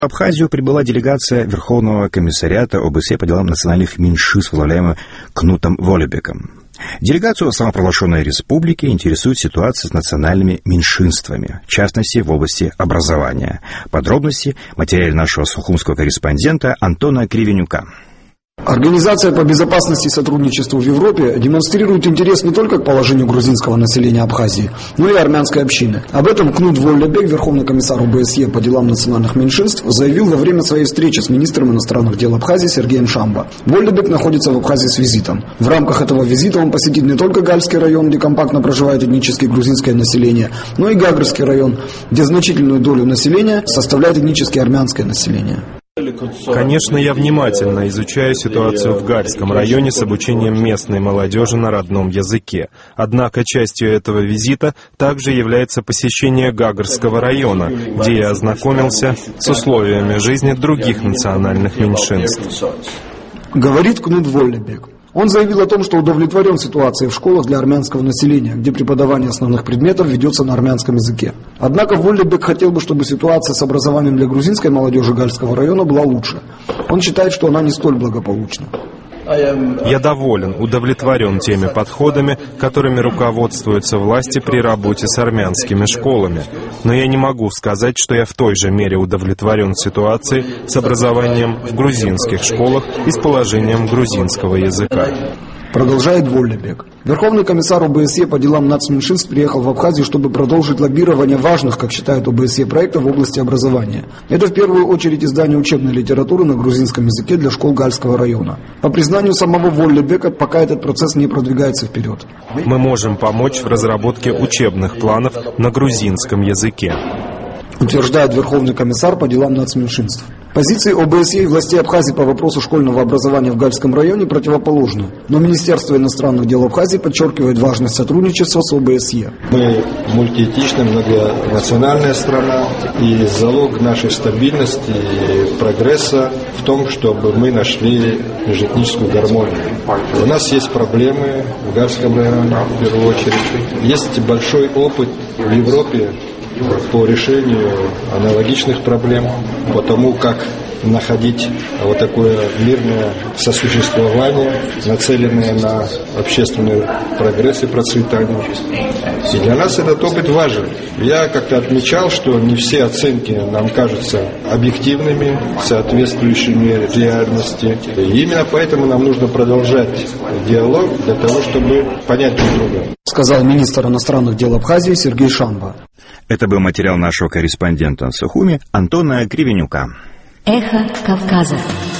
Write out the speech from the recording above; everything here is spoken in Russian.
В Абхазию прибыла делегация Верховного комиссариата ОБСЕ по делам национальных меньшинств, возглавляемая Кнутом Волебеком. Делегацию самопровозглашенной республики интересует ситуация с национальными меньшинствами, в частности, в области образования. Подробности в материале нашего сухумского корреспондента Антона Кривенюка. Организация по безопасности и сотрудничеству в Европе демонстрирует интерес не только к положению грузинского населения Абхазии, но и армянской общины. Об этом Кнут Волебек, Верховный комиссар ОБСЕ по делам национальных меньшинств, заявил во время своей встречи с министром иностранных дел Абхазии Сергеем Шамбо. Волебек находится в Абхазии с визитом. В рамках этого визита он посетит не только Гальский район, где компактно проживает этнически грузинское население, но и Гагрский район, где значительную долю населения составляет этнически армянское население. Конечно, я внимательно изучаю ситуацию в Гальском районе с обучением местной молодежи на родном языке. Однако частью этого визита также является посещение Гагрского района, где я ознакомился с условиями жизни других национальных меньшинств. Говорит Кнут Волебек. Он заявил о том, что удовлетворен ситуацией в школах для армянского населения, где преподавание основных предметов ведется на армянском языке. Однако Волебек хотел бы, чтобы ситуация с образованием для грузинской молодежи Гальского района была лучше. Он считает, что она не столь благополучна. Я доволен, удовлетворен теми подходами, которыми руководствуются власти при работе с армянскими школами. Но я не могу сказать, что я в той же мере удовлетворен ситуацией с образованием в грузинских школах и с положением грузинского языка. Продолжает Волебек. Верховный комиссар ОБСЕ по делам нацменьшинств приехал в Абхазию, чтобы продолжить лоббирование важных, как считают ОБСЕ, проектов в области образования. Это в первую очередь издание учебной литературы на грузинском языке для школ Гальского района. По признанию самого Волебека, пока этот процесс не продвигается вперед. Мы можем помочь в разработке учебных планов на грузинском языке, утверждает Верховный комиссар по делам нацменьшинств. Позиции ОБСЕ и властей Абхазии по вопросу школьного образования в Гальском районе противоположны, но Министерство иностранных дел Абхазии подчеркивает важность сотрудничества с ОБСЕ. Мы мультиэтничная, многонациональная страна, и залог нашей стабильности и прогресса в том, чтобы мы нашли межэтническую гармонию. У нас есть проблемы в Гальском районе, в первую очередь. Есть большой опыт в Европе по решению аналогичных проблем, по тому, как находить вот такое мирное сосуществование, нацеленное на общественный прогресс и процветание. И для нас этот опыт важен. Я как-то отмечал, что не все оценки нам кажутся объективными, соответствующими реальности. И именно поэтому нам нужно продолжать диалог для того, чтобы понять друг друга. Сказал министр иностранных дел Абхазии Сергей Шамбо. Это был материал нашего корреспондента в Сухуми Антона Кривенюка. Эхо Кавказа.